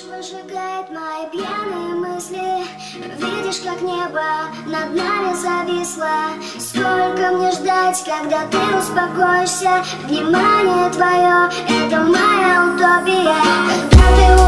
Ночь выжигает мои пьяные мысли. Видишь, как небо над нами зависло. Сколько мне ждать, когда ты успокоишься? Внимание твое — это моя утопия. Когда ты